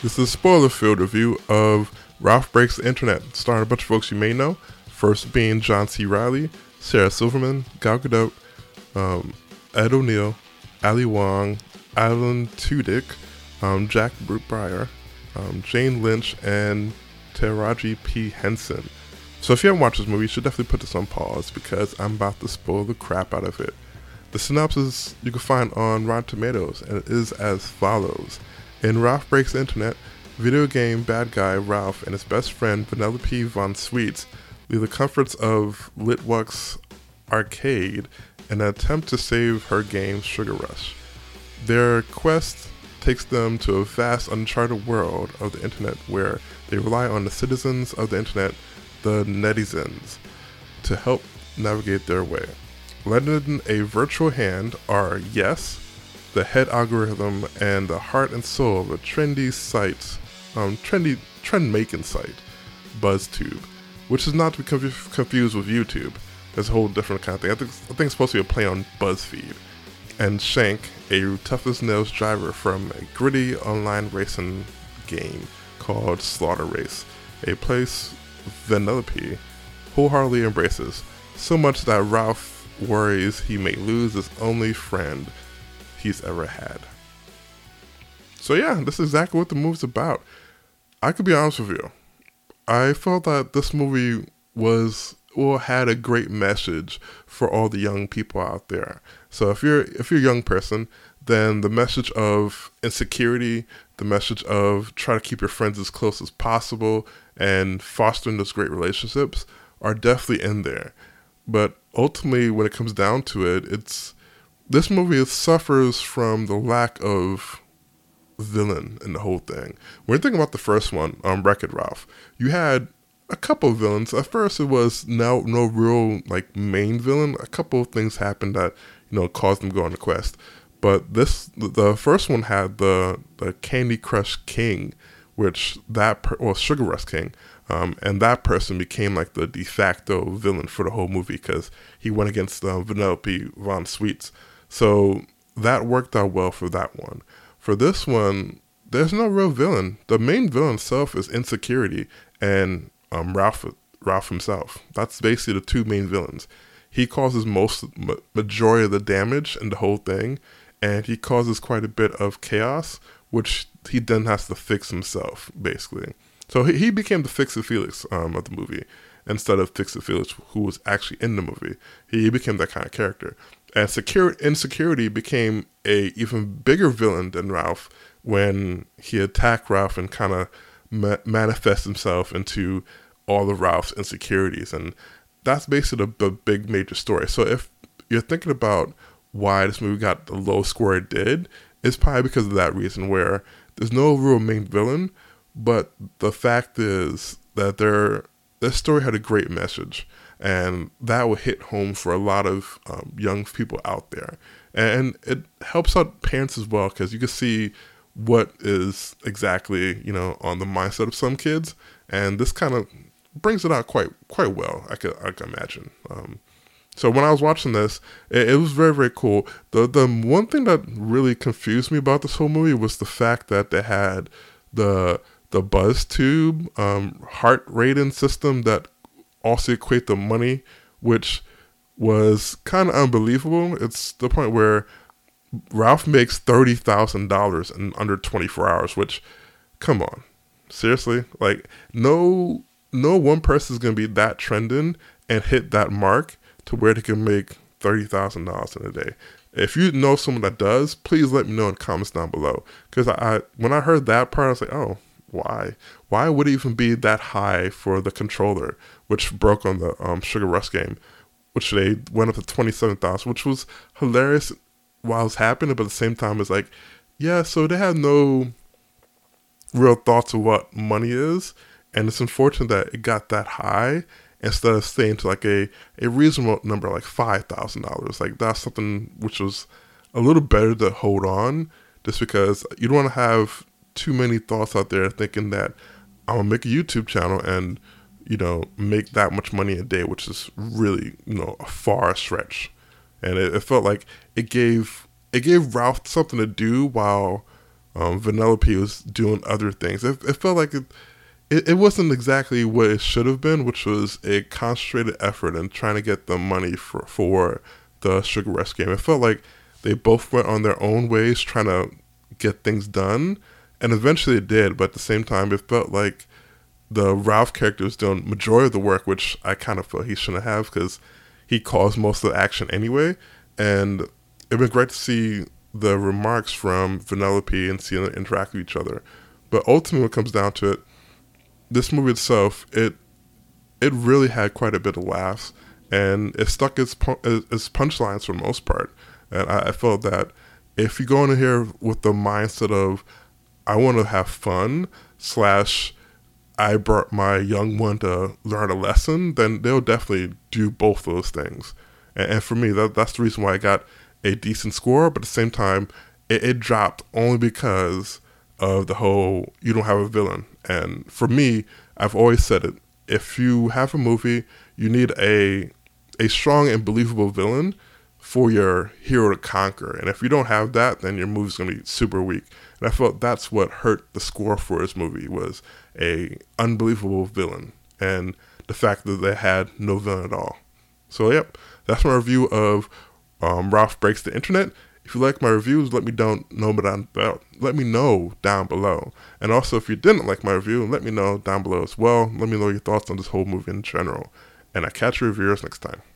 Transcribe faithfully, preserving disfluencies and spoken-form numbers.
This is a spoiler-filled review of Ralph Breaks the Internet, starring a bunch of folks you may know. First being John C. Reilly, Sarah Silverman, Gal Gadot, um, Ed O'Neill, Ali Wong, Alan Tudyk, um, Jack Breyer, um, Jane Lynch, and Taraji P. Henson. So if you haven't watched this movie, you should definitely put this on pause because I'm about to spoil the crap out of it. The synopsis you can find on Rotten Tomatoes, and it is as follows. In Ralph Breaks the Internet, video game bad guy Ralph and his best friend Vanellope von Sweets leave the comforts of Litwak's arcade in an attempt to save her game Sugar Rush. Their quest takes them to a vast uncharted world of the internet where they rely on the citizens of the internet, the netizens, to help navigate their way. Lending a virtual hand are Yes, the head algorithm, and the heart and soul of a trendy site, um, trendy trend-making site, BuzzTube, which is not to be conf- confused with YouTube. It's a whole different kind of thing. I think, I think it's supposed to be a play on BuzzFeed. And Shank, a tough-as-nails driver from a gritty online racing game called Slaughter Race, a place Vanellope wholeheartedly embraces, so much that Ralph worries he may lose his only friend he's ever had. So yeah, this is exactly what the movie's about. I could be honest with you. I felt that this movie was well had a great message for all the young people out there. So if you're if you're a young person, then the message of insecurity, the message of try to keep your friends as close as possible and fostering those great relationships are definitely in there. But ultimately, when it comes down to it, it's this movie suffers from the lack of villain in the whole thing. When you're thinking about the first one, um, Wreck-It Ralph, you had a couple of villains. At first, it was no no real like main villain. A couple of things happened that you know caused them to go on the quest. But this, the first one had the the Candy Crush King, which that per, well Sugar Rush King. Um, and that person became like the de facto villain for the whole movie because he went against uh, Vanellope von Sweets. So that worked out well for that one. For this one, there's no real villain. The main villain himself is insecurity and um, Ralph Ralph himself. That's basically the two main villains. He causes most majority of the damage in the whole thing, and he causes quite a bit of chaos, which he then has to fix himself, basically. So he, he became the Fix-It-Felix um, of the movie instead of Fix-It-Felix, who was actually in the movie. He became that kind of character. And secure, insecurity became a even bigger villain than Ralph when he attacked Ralph and kind of ma- manifests himself into all of Ralph's insecurities. And that's basically the, the big major story. So if you're thinking about why this movie got the low score it did, it's probably because of that reason where there's no real main villain. But the fact is that their their story had a great message, and that will hit home for a lot of um, young people out there. And it helps out parents as well because you can see what is exactly you know on the mindset of some kids, and this kind of brings it out quite quite well. I could I could imagine. Um, so when I was watching this, it, it was very very cool. The the one thing that really confused me about this whole movie was the fact that they had the the BuzzTube um, heart rating system that also equate the money, which was kind of unbelievable. It's the point where Ralph makes thirty thousand dollars in under twenty-four hours, which, come on, seriously? Like, no no one person is going to be that trending and hit that mark to where they can make thirty thousand dollars in a day. If you know someone that does, please let me know in the comments down below. Because I, I when I heard that part, I was like, oh, Why? Why would it even be that high for the controller, which broke on the um, Sugar Rush game, which they went up to twenty-seven thousand, which was hilarious while it's happening, but at the same time, it's like, yeah, so they have no real thoughts of what money is, and it's unfortunate that it got that high instead of staying to like a, a reasonable number, like five thousand dollars. Like, that's something which was a little better to hold on, just because you don't want to have too many thoughts out there thinking that I'm gonna make a YouTube channel and you know make that much money a day, which is really you know a far stretch. And it, it felt like it gave it gave Ralph something to do while Um, Vanellope was doing other things. It, it felt like it, it, it wasn't exactly what it should have been, which was a concentrated effort in trying to get the money for, for the Sugar Rush game. It felt like they both went on their own ways trying to get things done, and eventually it did, but at the same time, it felt like the Ralph character was doing majority of the work, which I kind of felt he shouldn't have, because he caused most of the action anyway, and it'd been great to see the remarks from Vanellope and seeing them interact with each other. But ultimately, when it comes down to it, this movie itself, it it really had quite a bit of laughs, and it stuck its, its punchlines for the most part. And I, I felt that if you go in here with the mindset of, I want to have fun, slash, I brought my young one to learn a lesson, then they'll definitely do both those things. And, and for me, that that's the reason why I got a decent score, but at the same time, it, it dropped only because of the whole, you don't have a villain. And for me, I've always said it, if you have a movie, you need a a strong and believable villain for your hero to conquer. And if you don't have that, then your movie's going to be super weak. And I felt that's what hurt the score for this movie, was a unbelievable villain, and the fact that they had no villain at all. So yep, that's my review of um, Ralph Breaks the Internet. If you like my reviews, let me down know down let me know down below. And also, if you didn't like my review, let me know down below as well. Let me know your thoughts on this whole movie in general. And I catch you reviewers next time.